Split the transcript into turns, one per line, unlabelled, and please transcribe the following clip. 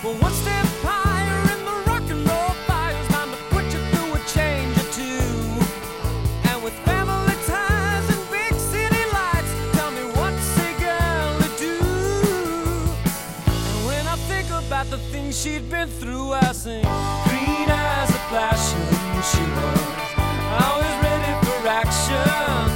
one step higher in the rock and roll fires, bound to put you through a change or two. And with family ties and big city lights, tell me what's a girl to do? And when I think about the things she'd been through, I sing, green as a passion she was, always ready for action.